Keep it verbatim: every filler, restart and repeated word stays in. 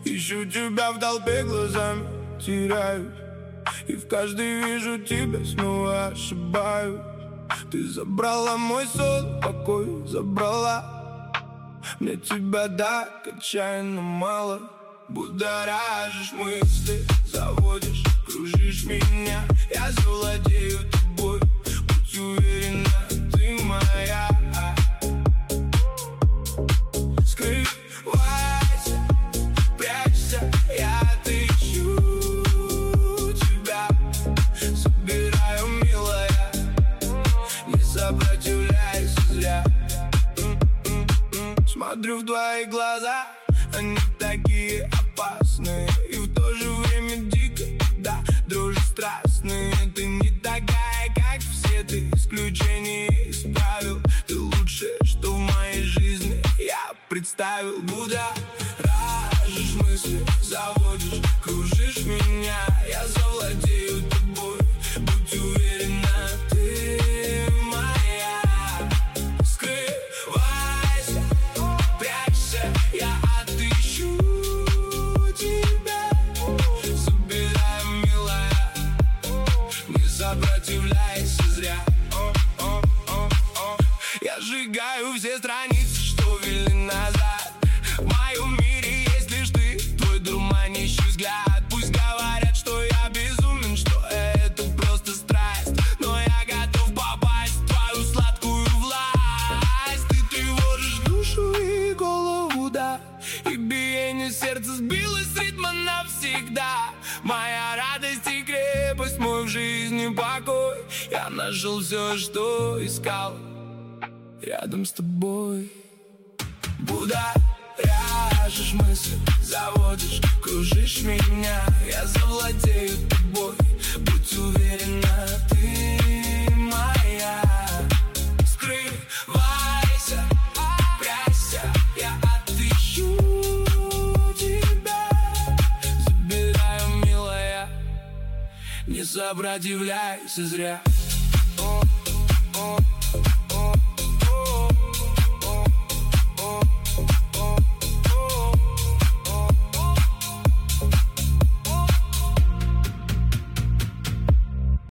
Ищу тебя в толпе, глазами теряюсь, и в каждой вижу тебя, снова ошибаюсь. Ты забрала мой сон, покой забрала. Мне тебя так отчаянно мало. Будоражишь мысли, заводишь, кружишь меня. Я завладею тобой, будь уверена, ты моя. Скрывайся, прячься, я отыщу тебя. Собираю, милая, не сопротивляйся зря. Смотрю в твои глаза, они такие опасные и в то же время дико, да, дрожь страстные. Ты не такая, как все, ты исключение из правил. Ты лучшее, что в моей жизни я представил. Будоражишь мысли, заводишь, кружишь меня. Я завладею тобой, будь уверена, ты моя. Скрывайся, прячься, я отыщу тебя. Собираю, милая, не сопротивляйся зря. Я сжигаю все страницы, что вели назад. В моем мире есть лишь ты, твой дурманящий взгляд. Пусть говорят, что я безумен, что это просто страсть, но я готов попасть в твою сладкую власть. Ты тревожишь душу и голову, да, и биение сердца сбилось с ритма навсегда. Моя радость и крепость, мой в жизни покой. Я нашел все, что искал рядом с тобой. Будоражишь мысли, заводишь, кружишь меня. Я завладею тобой, будь уверена, ты моя. Скрывайся, прячься, я отыщу тебя. Забираю, милая, не сопротивляйся зря. О, о.